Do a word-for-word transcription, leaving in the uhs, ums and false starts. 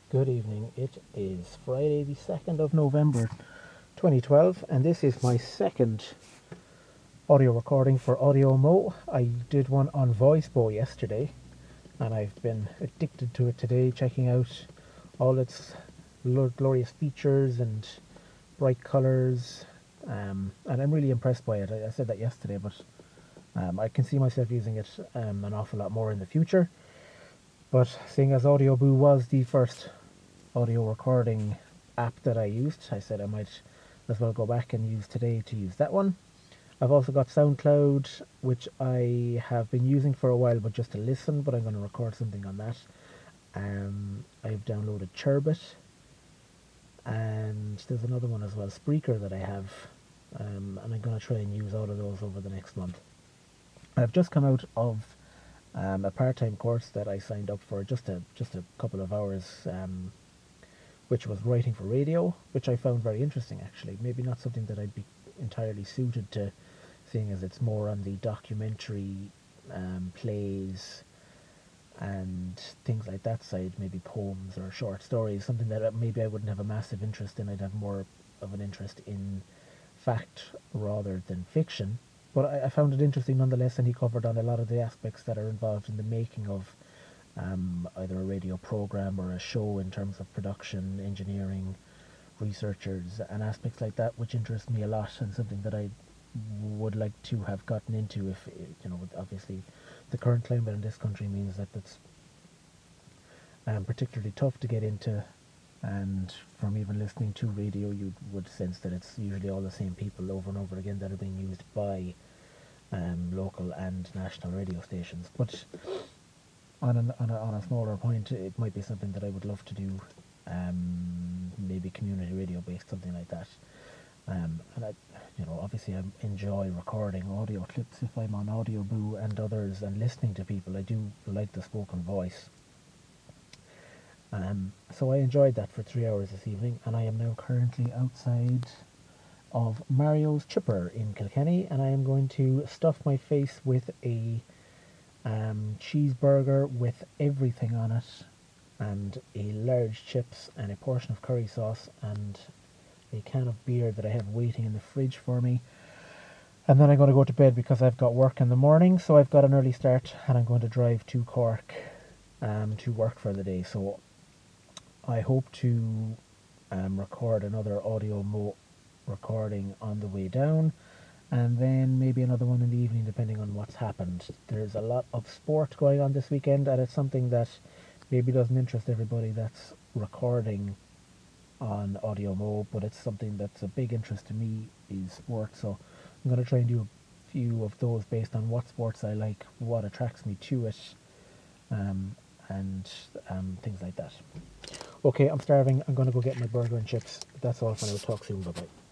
Good evening. It is Friday, the second of November twenty twelve, and this is my second audio recording for AudioMo. I did one on VoiceBo yesterday, and I've been addicted to it today, checking out all its glorious features and bright colors. Um, and I'm really impressed by it. I, I said that yesterday, but um, I can see myself using it um, an awful lot more in the future. But seeing as AudioBoo was the first audio recording app that I used, I said I might as well go back and use today to use that one. I've also got SoundCloud, which I have been using for a while, but just to listen, but I'm going to record something on that. Um, I've downloaded Churbit, and there's another one as well, Spreaker, that I have, um, and I'm going to try and use all of those over the next month. I've just come out of um, a part-time course that I signed up for just a just a couple of hours, um, which was writing for radio, which I found very interesting actually. Maybe not something that I'd be entirely suited to, seeing as it's more on the documentary um, plays and things like that side, maybe poems or short stories, something that maybe I wouldn't have a massive interest in. I'd have more of an interest in fact rather than fiction. But I, I found it interesting nonetheless, and he covered on a lot of the aspects that are involved in the making of um, either a radio program or a show in terms of production, engineering, researchers, and aspects like that, which interest me a lot and something that I would like to have gotten into if, you know, obviously the current climate in this country means that it's um, particularly tough to get into, and from even listening to radio you would sense that it's usually all the same people over and over again that are being used by um, local and national radio stations. But on, an, on, a, on a smaller point, it might be something that I would love to do, um, maybe community radio based, something like that. Um, and I, you know, obviously I enjoy recording audio clips if I'm on AudioBoo and others and listening to people. I do like the spoken voice. Um, so I enjoyed that for three hours this evening, and I am now currently outside of Mario's Chipper in Kilkenny, and I am going to stuff my face with a um, cheeseburger with everything on it, and a large chips and a portion of curry sauce, and a can of beer that I have waiting in the fridge for me. And then I'm going to go to bed because I've got work in the morning, so I've got an early start, and I'm going to drive to Cork um, to work for the day. So I hope to um, record another audio mo recording on the way down, and then maybe another one in the evening depending on what's happened. There's a lot of sport going on this weekend, and it's something that maybe doesn't interest everybody that's recording on AudioMo, but it's something that's a big interest to me, is sport. So I'm going to try and do a few of those based on what sports I like, what attracts me to it, um, and um, things like that. Okay, I'm starving. I'm going to go get my burger and chips. That's all for now. Talk soon. Bye bye.